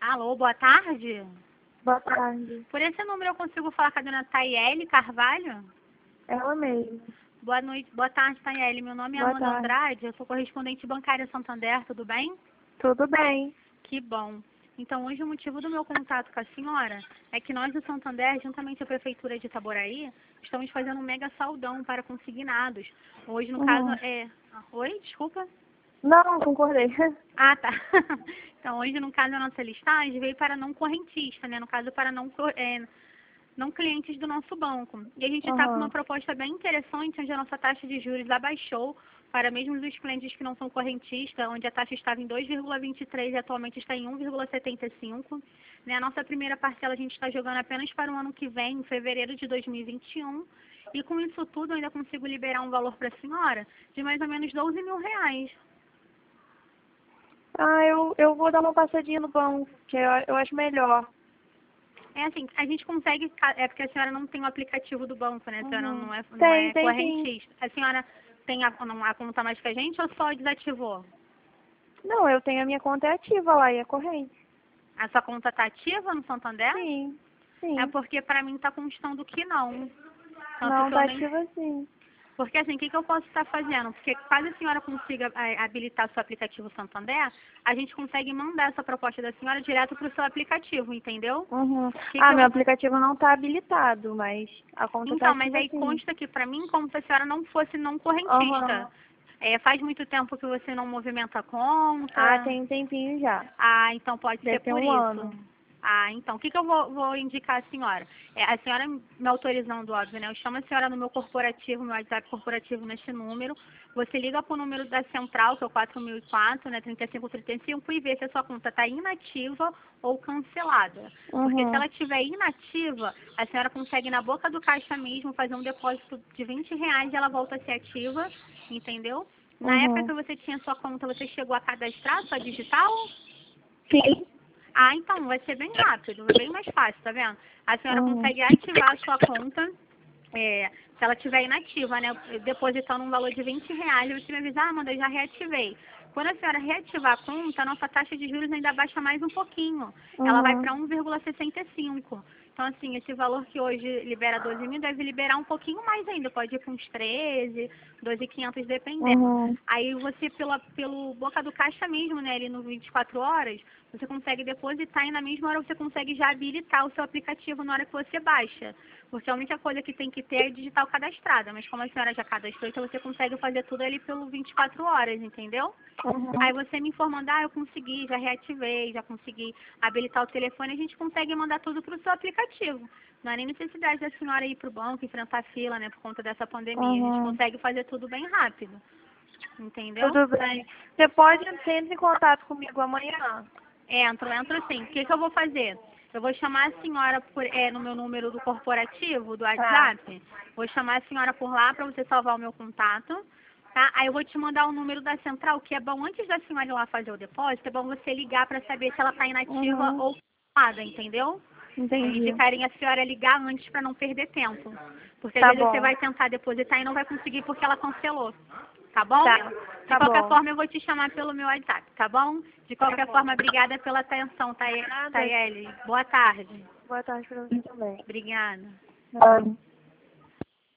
Alô, boa tarde. Boa tarde. Por esse número eu consigo falar com a dona Tayele Carvalho? Ela mesmo. Boa noite, boa tarde, Tayele. Meu nome é Boa Amanda tarde. Andrade, eu sou correspondente bancária Santander, tudo bem? Tudo bem. Que bom. Então, hoje o motivo do meu contato com a senhora é que nós do Santander, juntamente à Prefeitura de Itaboraí, estamos fazendo um mega saldão para consignados. Hoje, no caso, é... Oi, desculpa? Não, concordei. Ah, tá. Então, hoje, no caso, a nossa listagem veio para não correntista, né? No caso, para não clientes do nosso banco. E a gente está com uma proposta bem interessante, onde a nossa taxa de juros abaixou para mesmo os clientes que não são correntistas, onde a taxa estava em 2,23 e atualmente está em 1,75. Né? A nossa primeira parcela a gente está jogando apenas para o ano que vem, em fevereiro de 2021. E com isso tudo eu ainda consigo liberar um valor para a senhora de mais ou menos 12 mil reais. Ah, eu vou dar uma passadinha no banco, que eu acho melhor. É assim, a gente consegue, é porque a senhora não tem o aplicativo do banco, né? A senhora não é Tem sim. correntista. A senhora tem a conta mais que a gente ou só desativou? Não, eu tenho a minha conta ativa lá e é corrente. A sua conta está ativa no Santander? Sim, sim. É porque para mim está constando que não. Tanto Não, que eu tá nem... ativa sim. Porque assim, o que eu posso estar fazendo? Porque caso a senhora consiga habilitar o seu aplicativo Santander, a gente consegue mandar essa proposta da senhora direto para o seu aplicativo, entendeu? Meu aplicativo não tá habilitado, mas a conta tá Então, mas ativa aí sim. consta aqui para mim como se a senhora não fosse não correntista. Faz muito tempo que você não movimenta a conta? Ah, tem um tempinho já. Ah, então pode Deve ser ter por um isso. ano. Ah, então, o que eu vou indicar à senhora? A senhora me autorizando, óbvio, né? Eu chamo a senhora no meu corporativo, meu WhatsApp corporativo neste número. Você liga para o número da central, que é o 4004, né, 3535, e vê se a sua conta está inativa ou cancelada. Porque se ela estiver inativa, a senhora consegue na boca do caixa mesmo fazer um depósito de R$ 20 e ela volta a ser ativa, entendeu? Na época que você tinha sua conta, você chegou a cadastrar sua digital? Sim. Ah, então, vai ser bem rápido, bem mais fácil, tá vendo? A senhora consegue ativar a sua conta, se ela estiver inativa, né? Depositando um valor de R$ 20, você me avisa, Amanda, eu já reativei. Quando a senhora reativar a conta, a nossa taxa de juros ainda baixa mais um pouquinho. Ela vai para 1,65. Então, assim, esse valor que hoje libera 12 mil deve liberar um pouquinho mais ainda. Pode ir com uns 13, 12.500, dependendo. Aí você, pelo boca do caixa mesmo, né, ali no 24 horas, você consegue depositar e na mesma hora você consegue já habilitar o seu aplicativo na hora que você baixa. Porque a única coisa que tem que ter é digital cadastrada. Mas como a senhora já cadastrou, então você consegue fazer tudo ali pelo 24 horas, entendeu? Aí você me informando, eu consegui, já reativei, já consegui habilitar o telefone, a gente consegue mandar tudo para o seu aplicativo. Não há nem necessidade da senhora ir para o banco, enfrentar fila, né, por conta dessa pandemia. A gente consegue fazer tudo bem rápido. Entendeu? Tudo bem. Você pode entrar em contato comigo amanhã? Entro sim. O que eu vou fazer? Eu vou chamar a senhora no meu número do corporativo, do WhatsApp. Vou chamar a senhora por lá para você salvar o meu contato. Tá? Aí eu vou te mandar o número da central, que é bom, antes da senhora ir lá fazer o depósito, é bom você ligar para saber se ela está inativa ou cancelada, entendeu? Eu Entendi. indicaria a senhora ligar antes para não perder tempo. Porque às Tá vezes bom. você vai tentar depositar e não vai conseguir porque ela cancelou. Tá bom? Tá De qualquer bom. forma, eu vou te chamar pelo meu WhatsApp, tá bom? De qualquer forma, obrigada pela atenção, Tayele. Boa tarde. Boa tarde pra você também. Obrigada. Tchau.